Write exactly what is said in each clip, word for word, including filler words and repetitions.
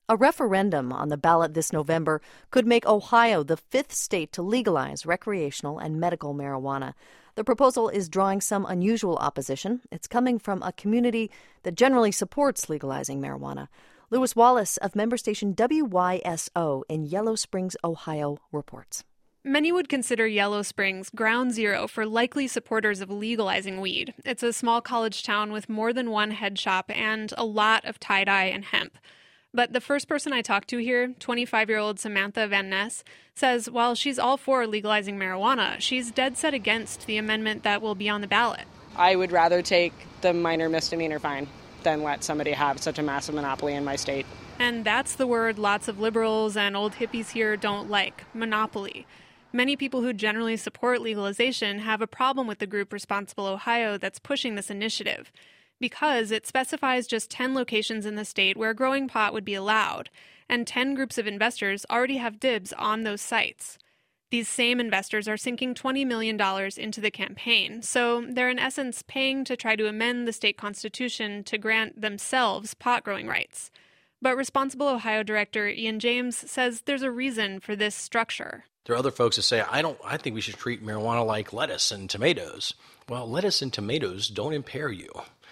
A referendum on the ballot this November could make Ohio the fifth state to legalize recreational and medical marijuana. The proposal is drawing some unusual opposition. It's coming from a community that generally supports legalizing marijuana. Lewis Wallace of member station W Y S O in Yellow Springs, Ohio, reports. Many would consider Yellow Springs ground zero for likely supporters of legalizing weed. It's a small college town with more than one head shop and a lot of tie-dye and hemp. But the first person I talked to here, twenty-five-year-old Samantha Van Ness, says while she's all for legalizing marijuana, she's dead set against the amendment that will be on the ballot. I would rather take the minor misdemeanor fine than let somebody have such a massive monopoly in my state. And that's the word lots of liberals and old hippies here don't like, monopoly. Many people who generally support legalization have a problem with the group Responsible Ohio that's pushing this initiative, because it specifies just ten locations in the state where growing pot would be allowed, and ten groups of investors already have dibs on those sites. These same investors are sinking twenty million dollars into the campaign, so they're in essence paying to try to amend the state constitution to grant themselves pot-growing rights. But Responsible Ohio Director Ian James says there's a reason for this structure. There are other folks that say, I don't. I think we should treat marijuana like lettuce and tomatoes. Well, lettuce and tomatoes don't impair you.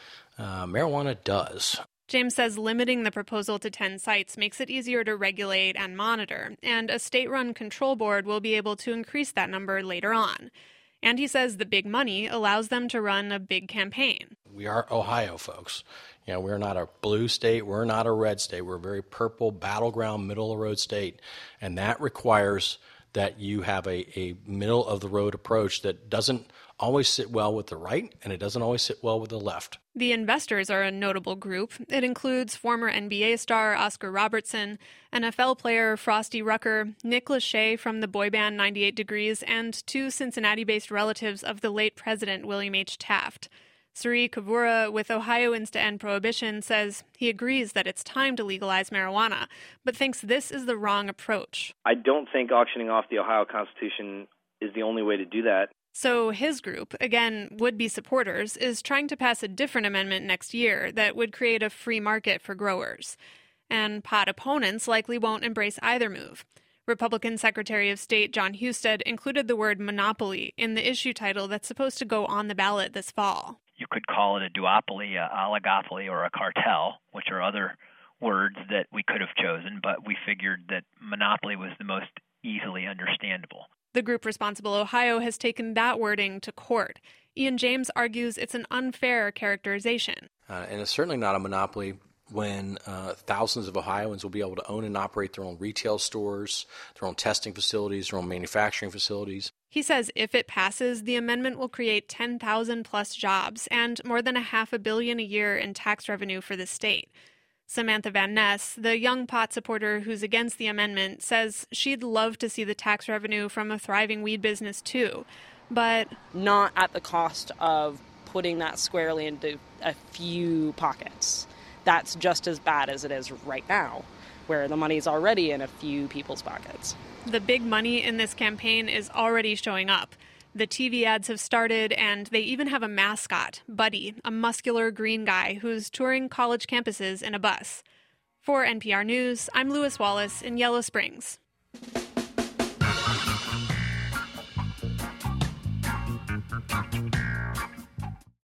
Uh, marijuana does. James says limiting the proposal to ten sites makes it easier to regulate and monitor, and a state-run control board will be able to increase that number later on. And he says the big money allows them to run a big campaign. We are Ohio, folks. You know, we're not a blue state. We're not a red state. We're a very purple, battleground, middle-of-the-road state, and that requires that you have a, a middle-of-the-road approach that doesn't always sit well with the right, and it doesn't always sit well with the left. The investors are a notable group. It includes former N B A star Oscar Robertson, N F L player Frosty Rucker, Nick Lachey from the boy band ninety-eight degrees, and two Cincinnati-based relatives of the late President William H. Taft. Sri Kavura with Ohioans to End Prohibition says he agrees that it's time to legalize marijuana, but thinks this is the wrong approach. I don't think auctioning off the Ohio Constitution is the only way to do that. So his group, again, would-be supporters, is trying to pass a different amendment next year that would create a free market for growers. And pot opponents likely won't embrace either move. Republican Secretary of State John Husted included the word monopoly in the issue title that's supposed to go on the ballot this fall. You could call it a duopoly, a oligopoly, or a cartel, which are other words that we could have chosen, but we figured that monopoly was the most easily understandable. The group Responsible Ohio has taken that wording to court. Ian James argues it's an unfair characterization. Uh, and it's certainly not a monopoly when uh, thousands of Ohioans will be able to own and operate their own retail stores, their own testing facilities, their own manufacturing facilities. He says if it passes, the amendment will create ten thousand plus jobs and more than a half a billion a year in tax revenue for the state. Samantha Van Ness, the young pot supporter who's against the amendment, says she'd love to see the tax revenue from a thriving weed business too, but not at the cost of putting that squarely into a few pockets. That's just as bad as it is right now, where the money's already in a few people's pockets. The big money in this campaign is already showing up. The T V ads have started, and they even have a mascot, Buddy, a muscular green guy who's touring college campuses in a bus. For N P R News, I'm Lewis Wallace in Yellow Springs.